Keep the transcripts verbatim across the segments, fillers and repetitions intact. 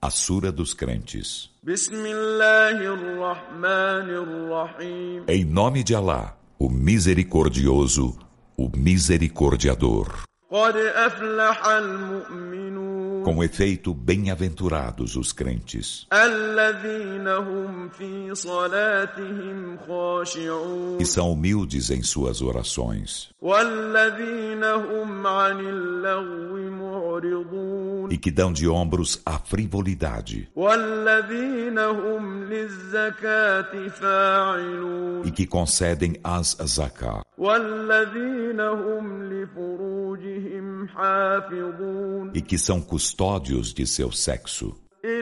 A Sura dos Crentes. Em nome de Alá, o Misericordioso, o Misericordiador. Com efeito, bem-aventurados os crentes, que são humildes em suas orações e que dão de ombros à frivolidade e que concedem as zakah e que são custódios de seu sexo,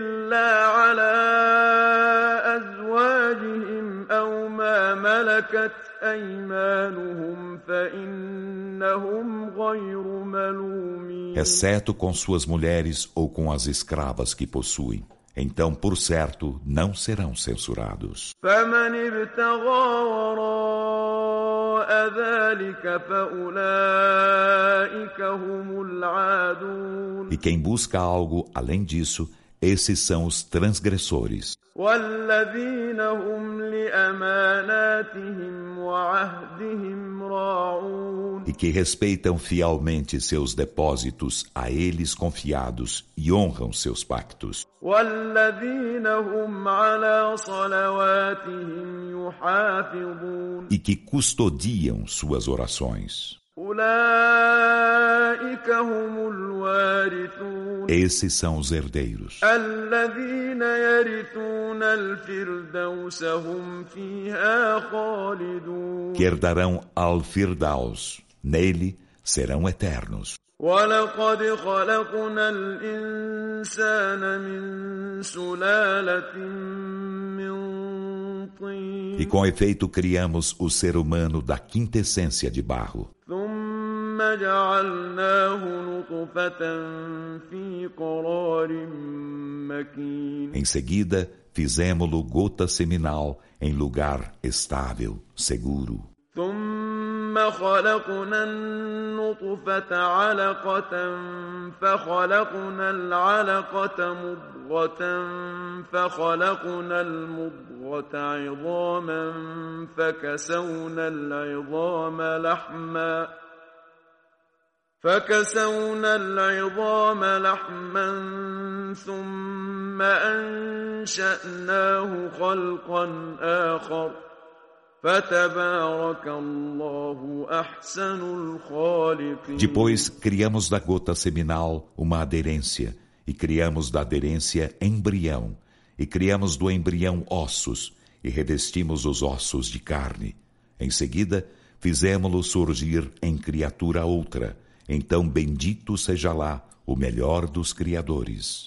exceto com suas mulheres ou com as escravas que possuem. Então, por certo, não serão censurados. E quem busca algo além disso, esses são os transgressores. E que respeitam fielmente seus depósitos a eles confiados e honram seus pactos. E que custodiam suas orações. Esses são os herdeiros, que herdarão Al-Firdaus. Nele serão eternos. E com efeito criamos o ser humano da quintessência de barro. Em seguida, fizemo-lo gota seminal em lugar estável, seguro. ثم خلقنا النطفة علقة فخلقنا العلقة مضغة فخلقنا المضغة عظاما فكسونا العظام لحما فكسونا العظام لحما ثم أنشأناه خلقا آخر Depois criamos da gota seminal uma aderência, e criamos da aderência embrião, e criamos do embrião ossos, e revestimos os ossos de carne. Em seguida, fizemo-lo surgir em criatura outra. Então bendito seja lá o melhor dos criadores.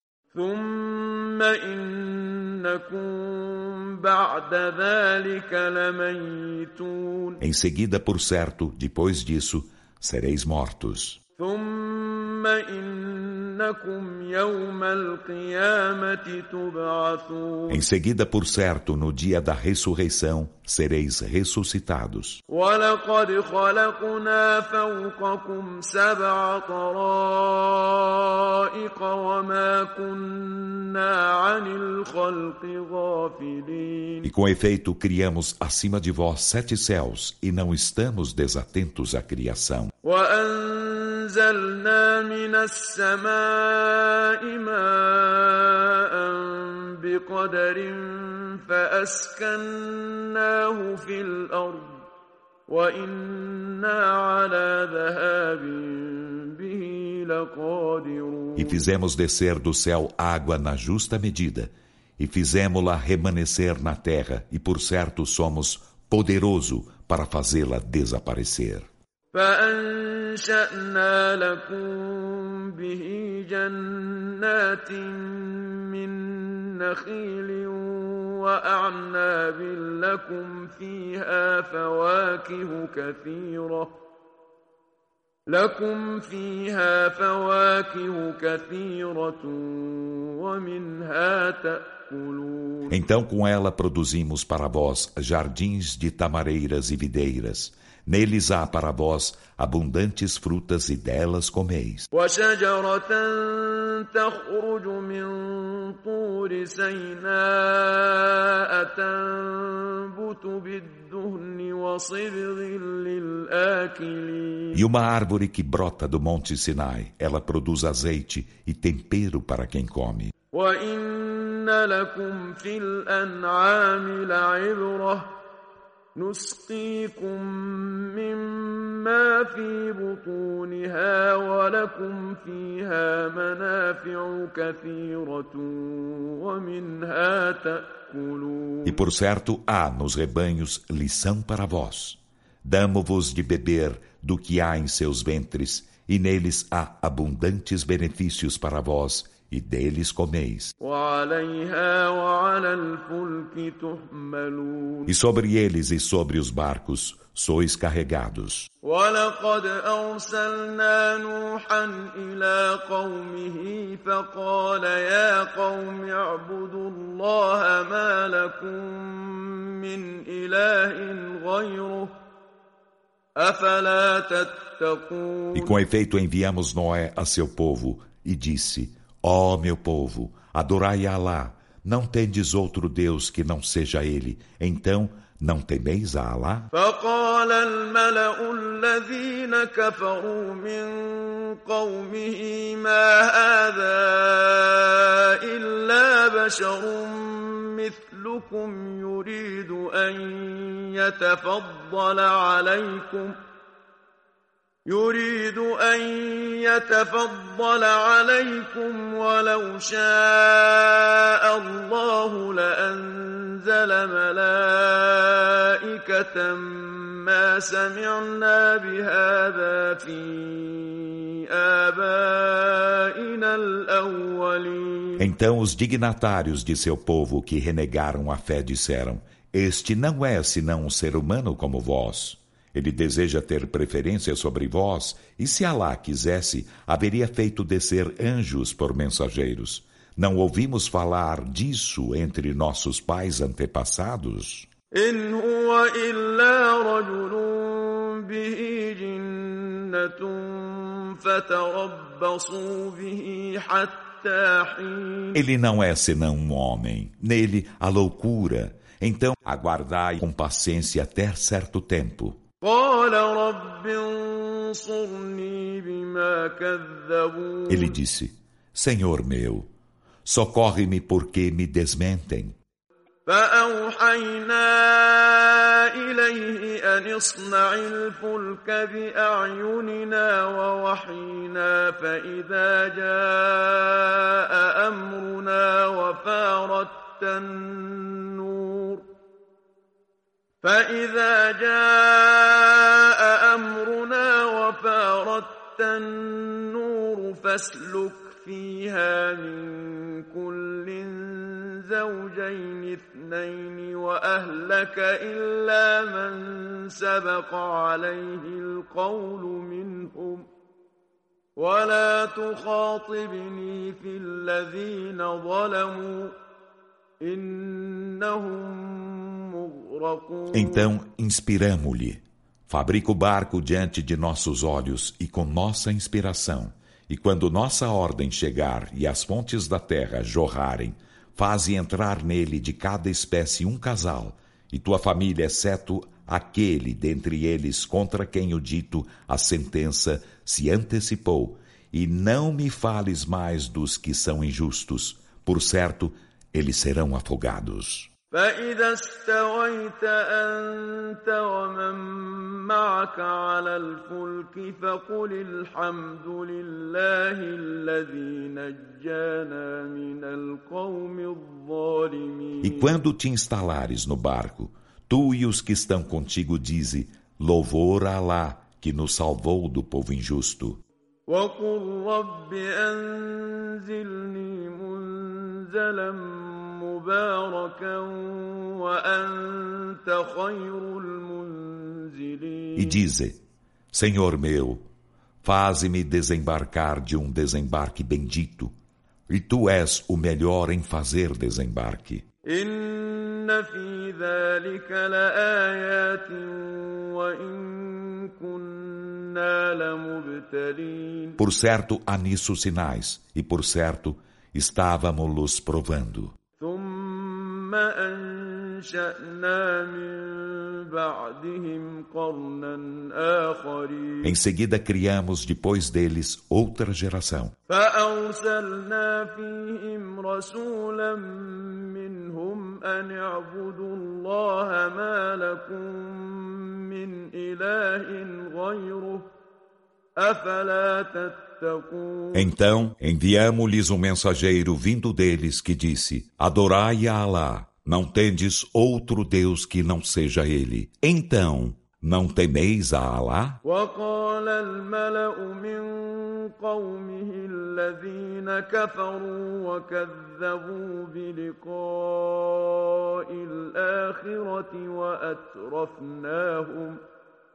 Em seguida, por certo, depois disso, sereis mortos. Em seguida, por certo, no dia da ressurreição, sereis ressuscitados. E com efeito, criamos acima de vós sete céus, e não estamos desatentos à criação. وأنزلنا من السماء ماء بقدر فأسكناه في الأرض وإنا على ذهاب به لقادرون. E fizemos descer do céu água na justa medida, e fizemo-la remanescer na terra, e por certo somos poderoso para fazê-la desaparecer. فأنشأنا لكم به جنات من نخيل وأعناب لكم فيها فواكه كثيرة لكم فيها فواكه كثيرة ومنها تأكلون. Então com ela produzimos para vós jardins de tamareiras e videiras. Neles há para vós abundantes frutas e delas comeis. وشجرة تخرج من طور سيناء تنبت بالدهن وصبغ للآكلين. E uma árvore que brota do monte Sinai, ela produz azeite e tempero para quem come. وَإِنَّ لَكُمْ فِي الْأَنْعَامِ لَعِبْرَةً نسقيكم مما في بطونها ولكم فيها منافع كثيرة ومنها تأكلون. E por certo há nos rebanhos lição para vós. Damo-vos de beber do que há em seus ventres, e neles há abundantes benefícios para vós, e deles comeis. E sobre eles e sobre os barcos sois carregados. وَلَقَدْ أَرْسَلْنَا نُوحًا إِلَىٰ قَوْمِهِ فَقَالَ يَا قَوْمِ اعْبُدُوا اللَّهَ مَا لَكُم مِّنْ إِلَٰهٍ غَيْرُهُ أَفَلَا تَتَّقُونَ. E com efeito enviamos Noé a seu povo e disse: Ó meu povo, adorai a Alá, não tendes outro Deus que não seja Ele, então não temeis a Alá? فقال الملأ الذين كفروا من قومه ما هذا إلا بشر مثلكم يريد أن يتفضل عليكم يريد أن يتفضل عليكم ولو شاء الله لأنزل ملائكة ما سمعنا بهذا في آبائنا الأولين. Então os dignatários de seu povo que renegaram a fé disseram: Este não é senão um ser humano como vós. Ele deseja ter preferência sobre vós, e se Alá quisesse, haveria feito descer anjos por mensageiros. Não ouvimos falar disso entre nossos pais antepassados? إن هو إلا رجل به جنة فتربصوا به حتى حين. Ele não é senão um homem, nele a loucura. Então aguardai com paciência até certo tempo. قال رب انصرني بما كذبون. Ele disse: Senhor meu, socorre-me porque me desmentem. فأوحينا إليه أن اصنع الفلك بأعيننا ووحينا فإذا جاء أمرنا وفارت النور فإذا جاء أمرنا وفارت النور فاسلك فيها من كل زوجين اثنين وأهلك إلا من سبق عليه القول منهم ولا تخاطبني في الذين ظلموا إنهم Então inspiramo-lhe. Fabrica o barco diante de nossos olhos e com nossa inspiração. E quando nossa ordem chegar e as fontes da terra jorrarem, faze entrar nele de cada espécie um casal, e tua família, exceto aquele dentre eles contra quem o dito a sentença se antecipou. E não me fales mais dos que são injustos. Por certo, eles serão afogados. فإذا استويت أنت ومن معك على الفلك فقل الحمد لله الذي نجانا من القوم الظالمين. E quando te instalares no barco, tu e os que estão contigo dize: Louvor a Alá, que nos salvou do povo injusto. وقل رب أنزلني منزلا مباركا وأنت خير المنزلين. E dize: Senhor meu, faze-me desembarcar de um desembarque bendito, e tu és o melhor em fazer desembarque. إن في ذلك لآيات وإن كنا لمبتلين. Por certo há nisso sinais, e por certo estávamos-los provando. Em seguida criamos depois deles outra geração. Então enviamo-lhes um mensageiro vindo deles que disse: Adorai a Alá, não tendes outro Deus que não seja Ele. Então, não temeis a Alá? وقال الملأ من قومه الذين كفروا وكذبوا بلقاء الآخرة وأترفناهم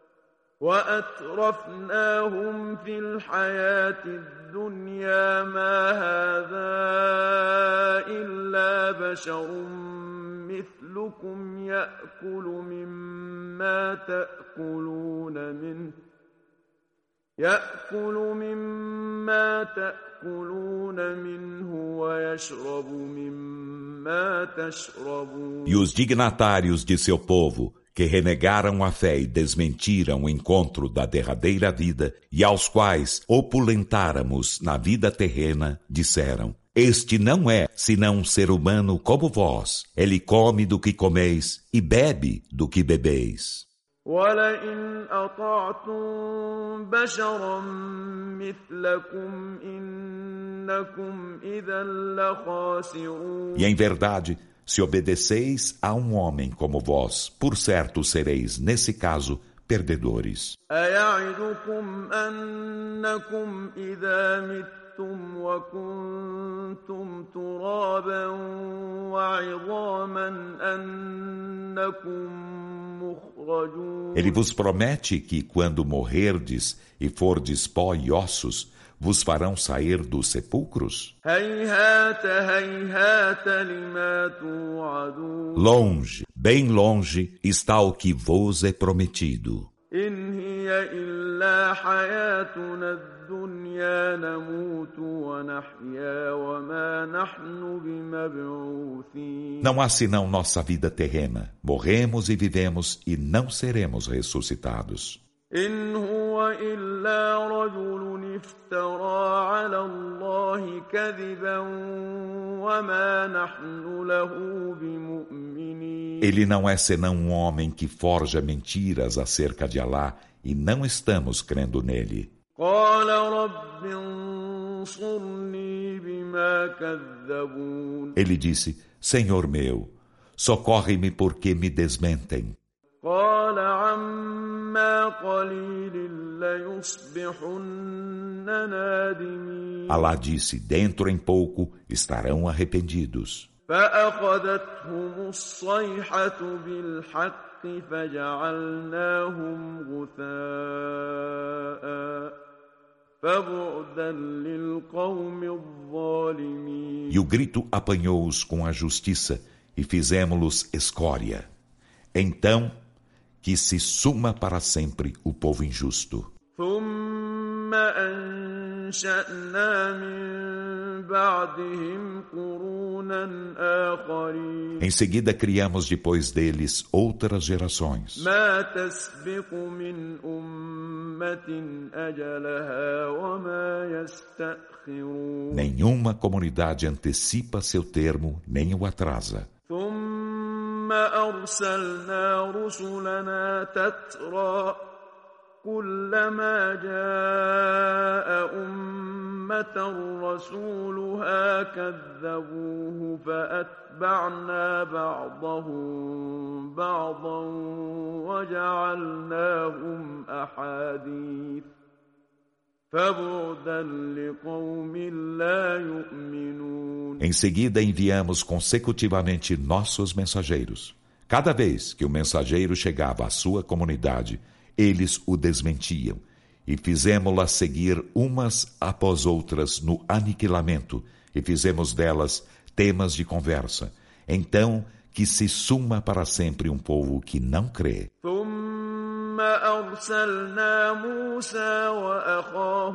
وأترفناهم في الحياة الدنيا ما هذا إلا بشر مثلكم يأكل مما تأكلون منه يأكل مما تأكلون منه ويشرب مما تشربون. E os dignatários de seu povo, que renegaram a fé e desmentiram o encontro da derradeira vida, e aos quais opulentáramos na vida terrena, disseram: Este não é senão um ser humano como vós. Ele come do que comeis e bebe do que bebeis. وَلَئِنْ أَطَعْتُمْ بَشَرًا مِثْلَكُمْ إِنَّكُمْ إِذًا لَخَاسِرُونَ. E em verdade, se obedeceis a um homem como vós, por certo sereis, nesse caso, perdedores. أَيَعِدُكُمْ أَنَّكُمْ إِذَا مِتُّمْ وَكُنْتُمْ تُرَابًا وَعِظَامًا أَنَّكُمْ مُخْرَجُونَ. Ele vos promete que, quando morrerdes e fordes pó e ossos, vos farão sair dos sepulcros? هَيْهَاتَ هَيْهَاتَ لِمَا تُوعَدُونَ. Longe, bem longe, está o que vos é prometido. إِنْ هِيَ إِلَّا حَيَاتُنَا الدُّنْيَا نَمُوتُ وَنَحْيَا وَمَا نَحْنُ بِمَبْعُوثِينَ. Não há senão nossa vida terrena. Morremos e vivemos e não seremos ressuscitados. إِنْ هُوَ إِلَّا رَجُلٌ افْتَرَى عَلَى اللَّهِ كَذِبًا وَمَا نَحْنُ لَهُ بِمُؤْمِنِينَ. Ele não é senão um homem que forja mentiras acerca de Alá e não estamos crendo nele. قَالَ رَبِّ انصُرْنِي بِمَا كَذَّبُونِ. Ele disse: Senhor meu, socorre-me porque me desmentem. قَالَ عَمَّا قَلِيلٍ لَيُصْبِحُنَّ نَادِمِينَ. Alá disse: Dentro em pouco estarão arrependidos. فَأَخَذَتْهُمُ الصَّيْحَةُ بِالْحَقِّ فَجَعَلْنَاهُمْ غُثَاءً فَبُعْدًا لِلْقَوْمِ الظَّالِمِينَ. E o grito apanhou-os com a justiça e fizemo-los escória. Então, que se suma para sempre o povo injusto. ثُمَّ أَنشَأْنَا مِن بَعْدِهِمْ قُرُونًا آخَرِينَ. Em seguida criamos depois deles outras gerações. مَا تَسْبِقُ مِنْ أُمَّةٍ أَجَلَهَا وَمَا يَسْتَأْخِرُونَ. Nenhuma comunidade antecipa seu termo, nem o atrasa. ثُمَّ أَرْسَلْنَا رُسُلَنَا تَتْرَىٰ كُلَّمَا جَاءَ أُمَّةً رَّسُولُهَا كَذَّبُوهُ فَأَتْبَعْنَا بَعْضَهُم بَعْضًا وَجَعَلْنَاهُمْ أَحَادِيثَ فَبُعْدًا لِقَوْمٍ لَّا يُؤْمِنُونَ. Em seguida enviamos consecutivamente nossos mensageiros. Cada vez que o mensageiro chegava à sua comunidade, eles o desmentiam, e fizemo-las seguir umas após outras no aniquilamento, e fizemos delas temas de conversa. Então, que se suma para sempre um povo que não crê. ثُمَّ أَرْسَلْنَا مُوسَى وَأَخَاهُ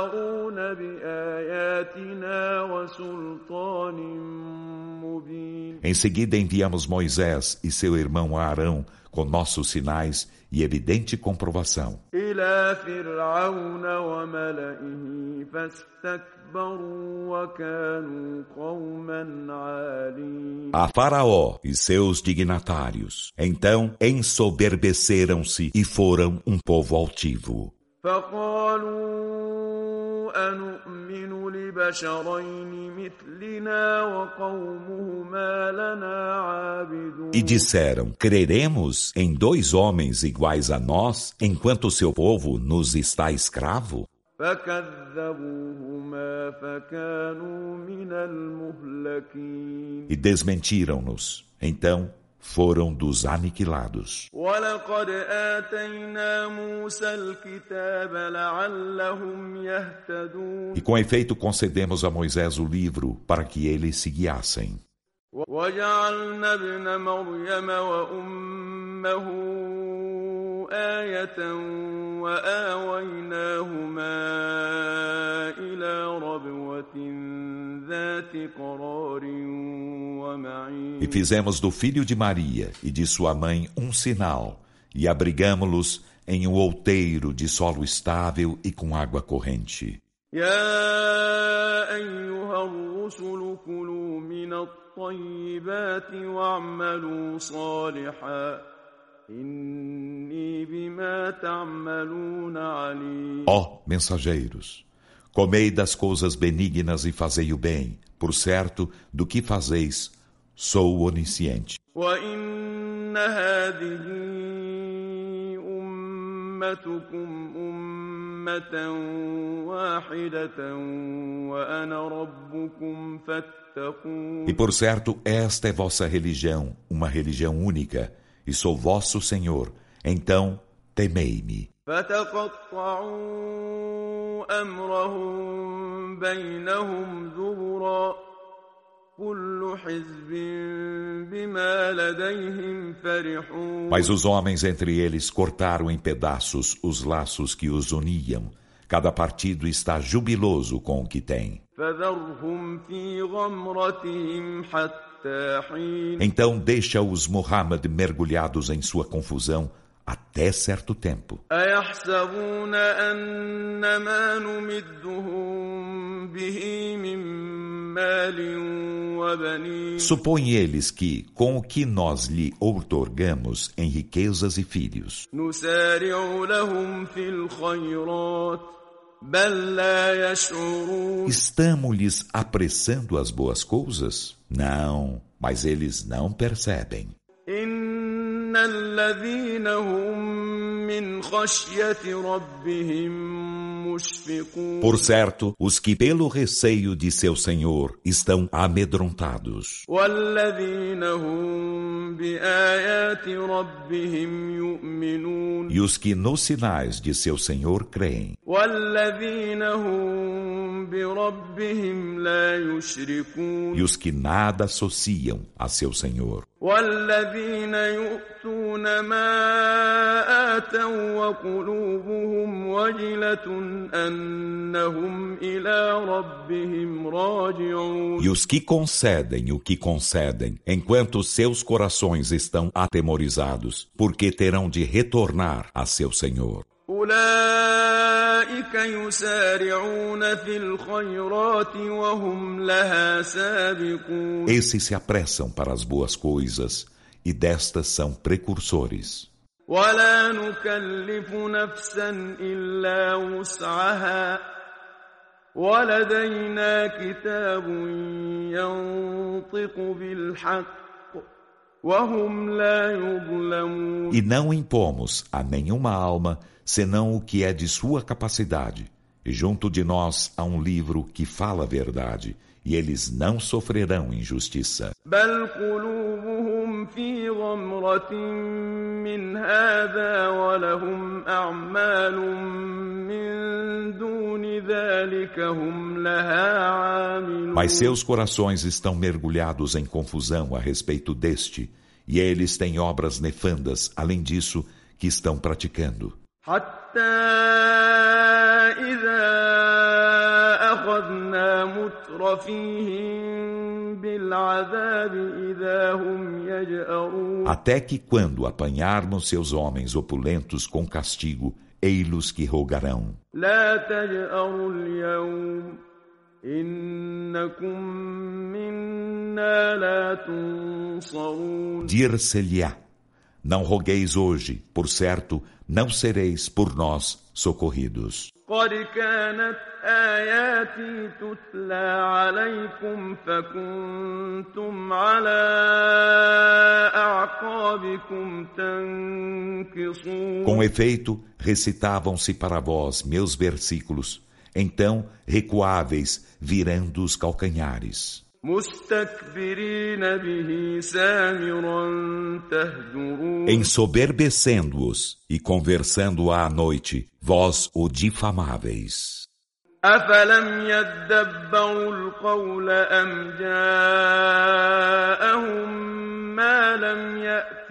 هَارُونَ بِآيَاتِنَا وَسُلْطَانٍ مُّبِينٍ. Em seguida enviamos Moisés e seu irmão Arão com nossos sinais e evidente comprovação إلى فرعون وملئه فاستكبروا وكانوا قوما عالين a Faraó e seus dignatários. Então ensoberbeceram-se e foram um povo altivo. فقالوا أنؤمن لبشرين مثلنا وقومهما لنا عابدون E disseram: creremos em dois homens iguais a nós, enquanto seu povo nos está escravo? فكذبوهما فكانوا من المهلكين E desmentiram-nos. Então foram dos aniquilados. ولقد آتينا موسى الكتاب لعلهم يهتدون E com efeito concedemos a Moisés o livro para que eles se guiassem. وجعلنا ابن مريم وأمه آية وآويناهما إلى ربوة ذات قرار ومعين E fizemos do filho de Maria e de sua mãe um sinal, e abrigamo-los em um outeiro de solo estável e com água corrente. يا أيها الرسل كلوا من الطيبات واعملوا صالحا إني بما تعملون عليم Ó mensageiros, comei das coisas benignas e fazei o bem. Por certo, do que fazeis, sou onisciente. وإن هذه أمتكم أمة واحدة وأنا ربكم فاتقون E por certo, esta é vossa religião, uma religião única, e sou vosso Senhor. Então, temei-me. فتقطعوا أمرهم بينهم زبرا كل حزب بما لديهم فرحون Mas os homens entre eles cortaram em pedaços os laços que os uniam. Cada partido está jubiloso com o que tem. فذرهم في غمرتهم حتى حين Então deixa-os Muhammad mergulhados em sua confusão até certo tempo. أيحسبون أن ما نمدهم به من مال وبنين Supõem eles que, com o que nós lhe outorgamos em riquezas e filhos, نسارع لهم في الخيرات بل لا يشعرون estamos-lhes apressando as boas coisas? Não, mas eles não percebem. إن الذين هم من خشية ربهم مشفقون Por certo, os que pelo receio de seu Senhor estão amedrontados. والذين هم بآيات ربهم يؤمنون E os que nos sinais de seu Senhor creem. والذين هم بربهم لا يشركون E os que nada associam a seu Senhor. والذين يؤتون ما آتوا وقلوبهم وجلة أنهم إلى ربهم راجعون E os que concedem o que concedem, enquanto seus corações estão atemorizados, porque terão de retornar a seu Senhor. أولئك يسارعون في الخيرات وهم لها سابقون Esses se apressam para as boas coisas, e destas são precursores. ولا نكلف نفسا إلا وسعها ولدينا كتاب ينطق بالحق وهم لا يظلمون E não impomos a nenhuma alma senão o que é de sua capacidade. E junto de nós há um livro que fala a verdade, e eles não sofrerão injustiça. بل قلوبهم في غمرة من هذا ولهم أعمال من دون ذلك هم لها عاملون Mas seus corações estão mergulhados em confusão a respeito deste, e eles têm obras nefandas, além disso, que estão praticando. حتى إذا أخذنا مترفيهم العذاب إذا هم يجأرون. Até que quando apanharmos seus homens opulentos com castigo, ei-los que rogarão. لا تجأروا اليوم إنكم منا لا تنصرون. Dir-se-lhe-á: não rogueis hoje, por certo, não sereis por nós socorridos. قد كانت آياتي تتلى عليكم فكنتم على أعقابكم تنكصون. Com efeito, recitavam-se para vós meus versículos, então recuáveis, virando os calcanhares. مستكبرين به سامرا تهجرون. Ensoberbecendo-os e conversando à noite, vós o difamáveis. أفلم يدبروا القول أم جاءهم ما لم يأت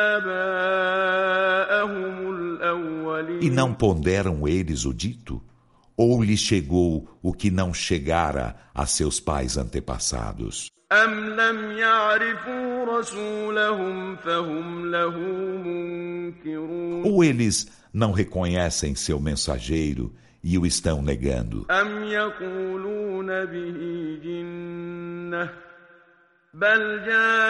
آباءهم الأولين. E não ponderam eles o dito? Ou lhes chegou o que não chegara a seus pais antepassados? أم لم يعرفوا رسولهم فهم له منكرون. Ou eles não reconhecem seu mensageiro e o estão negando? أم يقولون به جنة بل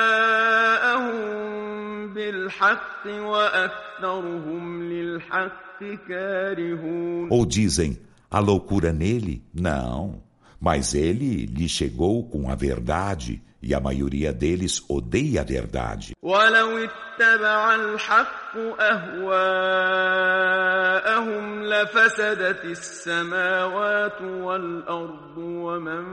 جاءهم بالحق وأكثرهم للحق كارهون. Ou dizem: a loucura nele? Não, mas ele lhe chegou com a verdade e a maioria deles odeia a verdade. ولو اتبع الحق أهواءهم لفسدت السماوات والأرض ومن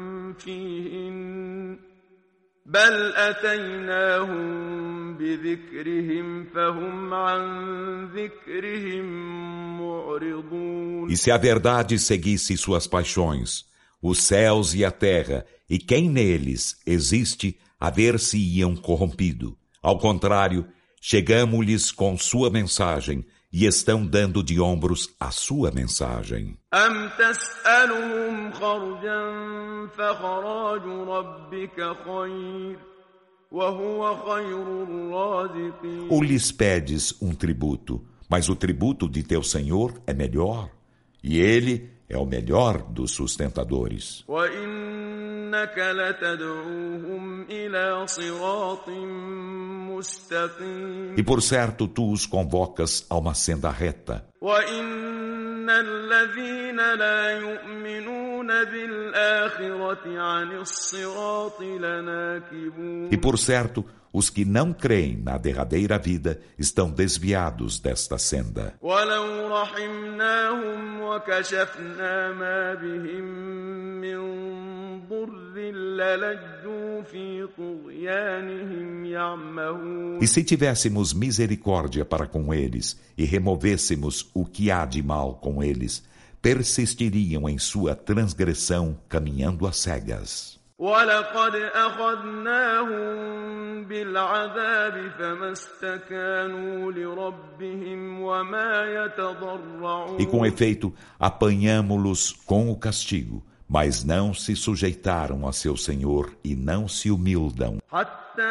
فيهن بل أتيناهم بذكرهم فهم عن ذكرهم معرضون. E se a verdade seguisse suas paixões, os céus e a terra, e quem neles existe, haver-se-iam corrompido. Ao contrário, chegamo-lhes com sua mensagem, e estão dando de ombros a sua mensagem. أم تسألهم خرجا فخراج ربك خير وهو خير الرازقين. Ou lhes pedes um tributo, mas o tributo de teu Senhor é melhor, e ele é o melhor dos sustentadores. وإنك لتدعوهم إلى صراط مستقيم. E por certo tu os convocas a uma senda reta. وإن الذين لا يؤمنون بالآخرة عن الصراط لناكبون. E por certo, os que não creem na derradeira vida estão desviados desta senda. ولو رحمناهم وكشفنا ما بهم من ضر للجوا في طغيانهم يعمهون. E se tivéssemos misericórdia para com eles e removêssemos o que há de mal com eles, persistiriam em sua transgressão, caminhando às cegas. ولقد أخذناهم بالعذاب فما استكانوا لربهم وما يتضرعون. E com efeito, apanhamo-los com o castigo, mas não se sujeitaram a seu Senhor e não se humildam. حتى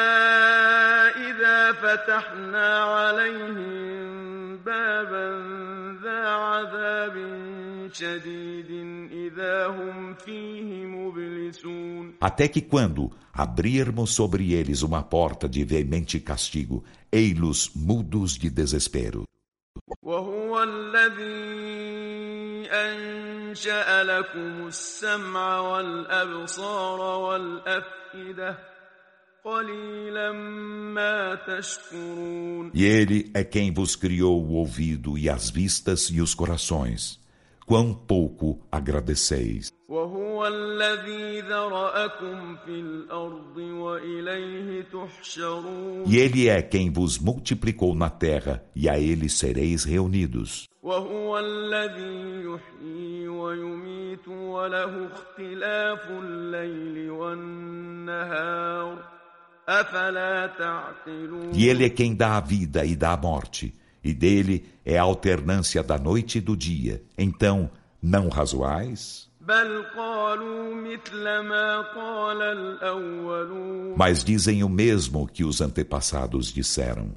إذا فتحنا عليهم بابا ذا عذاب شديد إذا هم فيه مبلسون. Até que quando abrirmos sobre eles uma porta de veemente castigo, ei-los mudos de desespero. وهو الذي أنشأ لكم السمع والأبصار والأفئدة قليلا ما تشكرون. E ele é quem vos criou o ouvido e as vistas e os corações. Quão pouco agradeceis. وهو الذي ذرأكم في الأرض وإليه تحشرون. E ele é quem vos multiplicou na terra, e a ele sereis reunidos. وهو الذي يحيي ويميت وله اختلاف الليل والنهار أفلا تعقلون. E ele é quem dá a vida e dá a morte, e dele é a alternância da noite e do dia. Então, não razoais? Mas dizem o mesmo que os antepassados disseram.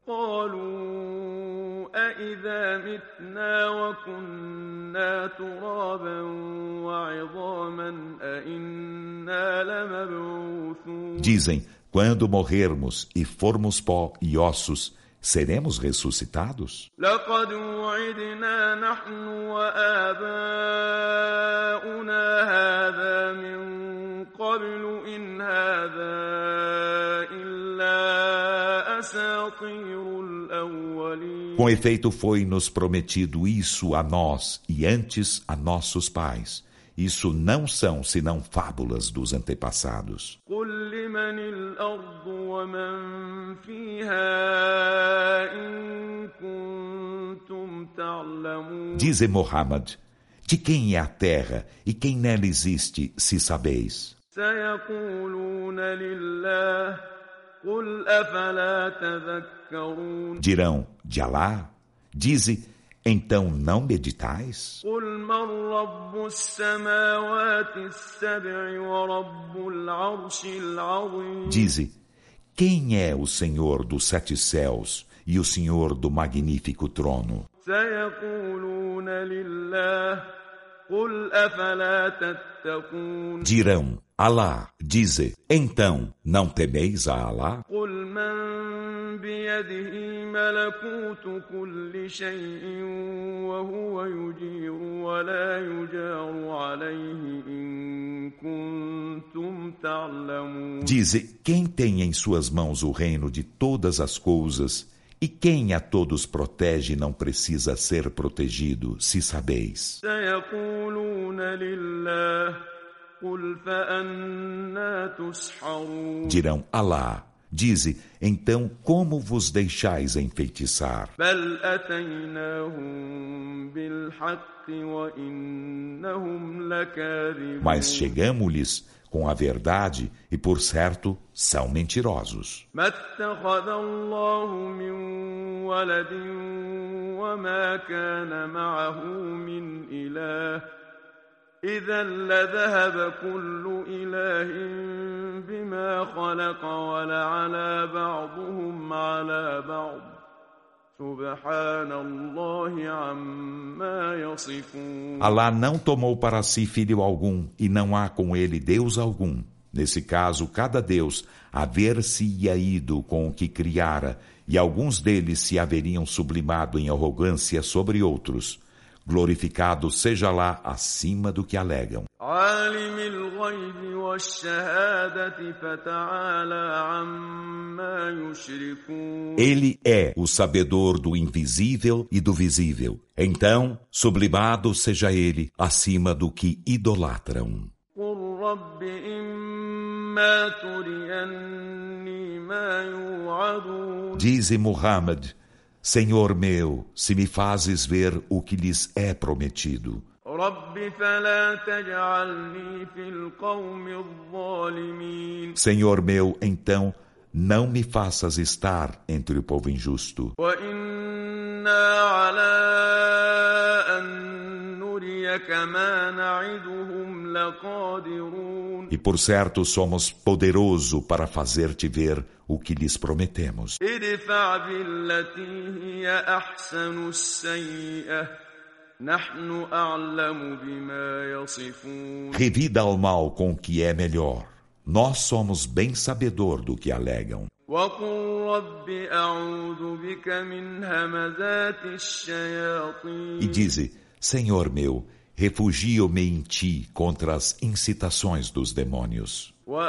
Dizem, quando morrermos e formos pó e ossos, seremos ressuscitados? Com efeito, foi-nos prometido isso a nós e antes a nossos pais. Isso não são senão fábulas dos antepassados. Dize Muhammad, de quem é a terra e quem nela existe, se sabeis? Dirão, de Alá? Dize, então não meditais? Dize, quem é o Senhor dos sete céus e o Senhor do magnífico trono? Dirão, Alá, dize, então não temeis a Alá? Dize, quem tem em suas mãos o reino de todas as coisas, e quem a todos protege não precisa ser protegido, se sabeis. Dirão, Alá, dize, então como vos deixais enfeitiçar? Mas chegamo-lhes com a verdade e, por certo, são mentirosos. Alá não tomou para si filho algum e não há com ele Deus algum. Nesse caso, cada Deus haver-se-ia ido com o que criara, e alguns deles se haveriam sublimado em arrogância sobre outros. Glorificado seja lá acima do que alegam. Ele é o sabedor do invisível e do visível. Então, sublimado seja ele acima do que idolatram. Dize Muhammad, Senhor meu, se me fazes ver o que lhes é prometido. Senhor meu, então, não me faças estar entre o povo injusto. E por certo somos poderoso para fazer-te ver o que lhes prometemos. Revida ao mal com o que é melhor. Nós somos bem sabedor do que alegam. E dize, Senhor meu, refugio-me em ti contra as incitações dos demônios.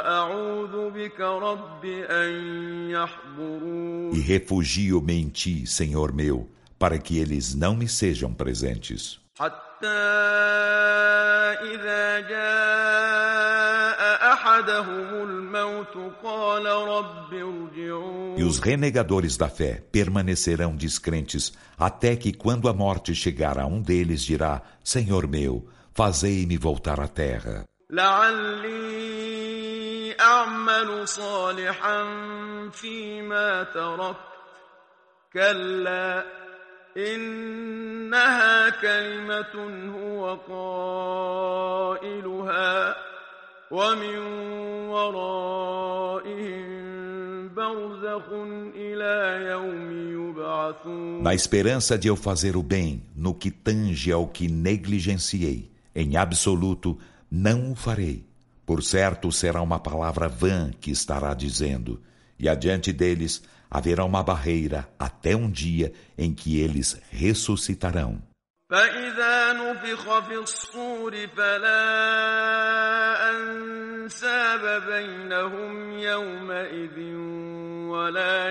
E refugio-me em ti, Senhor meu, para que eles não me sejam presentes. E os renegadores da fé permanecerão descrentes até que, quando a morte chegar a um deles, dirá, Senhor meu, fazei-me voltar à terra. أعمل صالحا فيما تركت كلا إنها كلمة هو قائلها ومن ورائهم برزخ إلى يوم يبعثون. Na esperança de eu fazer o bem, no que tange ao que negligenciei, em absoluto não o farei. Por certo será uma palavra vã que estará dizendo, e adiante deles haverá uma barreira até um dia em que eles ressuscitarão. فإذا نفخ في الصور فلا أنساب بينهم يومئذ ولا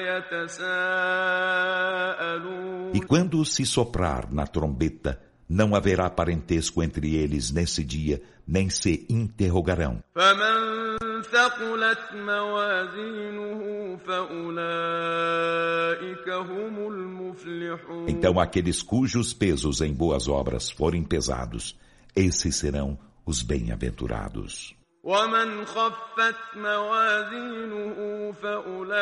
يتساءلون. E quando se soprar na trombeta, não haverá parentesco entre eles nesse dia, nem se interrogarão. فمن ثقلت موازينه فأولئك هم المفلحون. Então aqueles cujos pesos em boas obras forem pesados, esses serão os bem-aventurados. ومن خفت موازينه فأولئك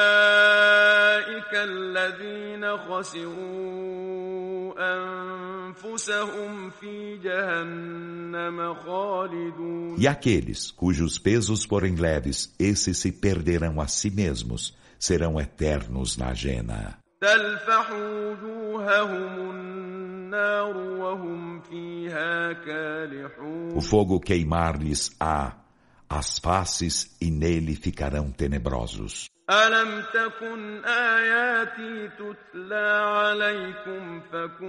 الذين خسروا أنفسهم في جهنم خالدون. E aqueles cujos pesos forem leves, esses se perderão a si mesmos, serão eternos na jena. تلفح وجوههم النار وهم فيها كالحون. O fogo queimar-lhes a as faces e nele ficarão tenebrosos. ألم تكن آياتي تتلى عليكم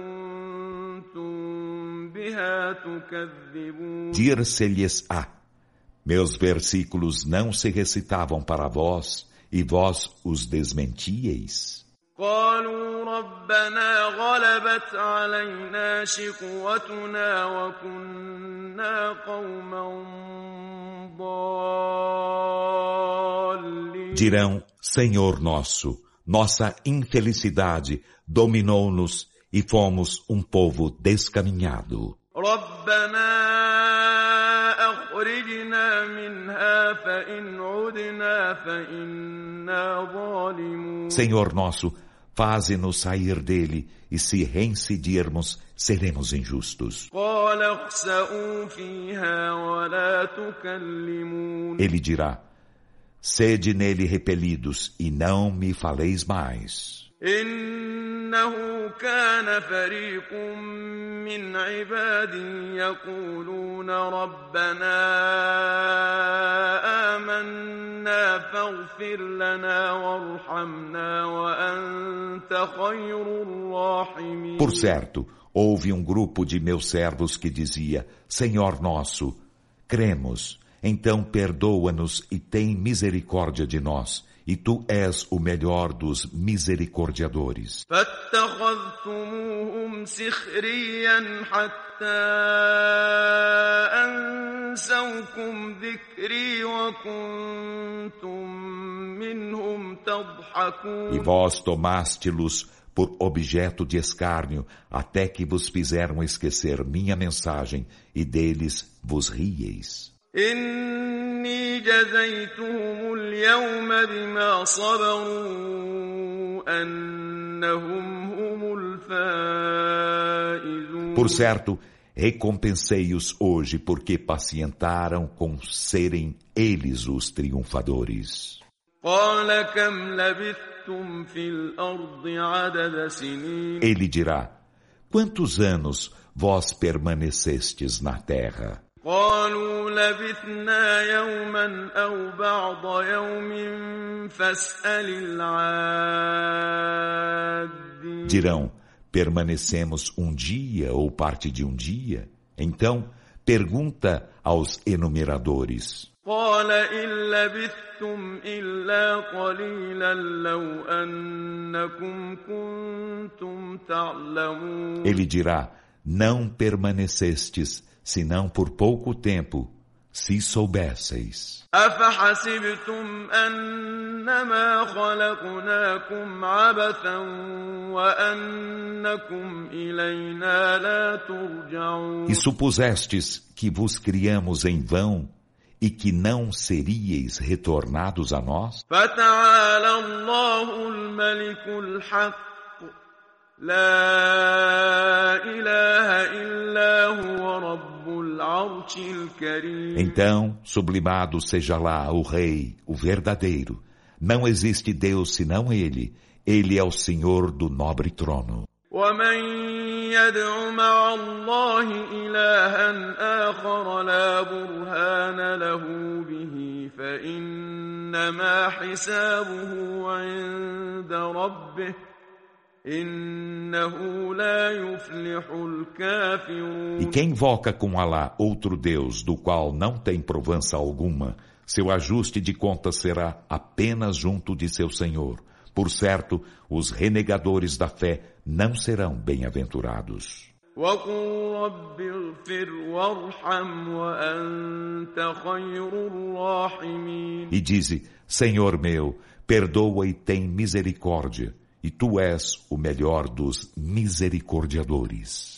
فكنتم بها تكذبون. Dir-se-lhes-á: meus versículos não se recitavam para vós e vós os desmentíeis. قالوا ربنا غلبت علينا شقوتنا وكنا قوما ضالين. Dirão: Senhor nosso, nossa infelicidade dominou-nos e fomos um povo descaminhado. ربنا أخرجنا منها فإن عدنا فإنا ظالمون. Senhor nosso, faze-nos sair dele, e se reincidirmos, seremos injustos. قال اخسئوا فيها ولا تكلمون. Ele dirá: sede nele repelidos, e não me faleis mais. إنه كان فريق من عبادي يقولون ربنا آمنا فاغفر لنا وارحمنا وأنت خير الراحمين. Por certo, houve um grupo de meus servos que dizia: Senhor nosso, cremos, então perdoa-nos e tem misericórdia de nós, e tu és o melhor dos misericordiadores. فاتخذتموهم سخريا حتى أنسوكم ذكري وكنتم منهم تضحكون. E vós tomaste-los por objeto de escárnio, até que vos fizeram esquecer minha mensagem, e deles vos rieis. إني جزيتهم اليوم بما صبروا أنهم هم الفائزون. Por certo, recompensei-os hoje porque pacientaram com serem eles os triunfadores. قال كم لبثتم في الأرض عدد سنين. Ele dirá: quantos anos vós permanecestes na terra? قالوا لبثنا يوما أو بعض يوم فاسأل العادين. Dirão: permanecemos um dia ou parte de um dia? Então, pergunta aos enumeradores. قال إن لبثتم إلا قليلا لو أنكم كنتم تعلمون. Ele dirá: não permanecestes senão por pouco tempo, se soubesseis. أفحسبتم أنما خلقناكم عبثا وأنكم إلينا لا ترجعون. E supusestes que vos criamos em vão e que não seríeis retornados a nós? فتعالى الله الملك الحق لا إله إلا هو رب العرش الكريم. Então, sublimado seja lá o Rei, o verdadeiro. Não existe Deus senão Ele. Ele é o Senhor do nobre trono. ومن يدع مع الله إلها آخر لا برهان له به فإنما حسابه عند ربه إنه لا يفلح الكافرون. E quem invoca com Alá outro Deus do qual não tem provança alguma, seu ajuste de contas será apenas junto de seu Senhor. Por certo, os renegadores da fé não serão bem-aventurados. E dize, Senhor meu, perdoa e tem misericórdia, e tu és o melhor dos misericordiadores.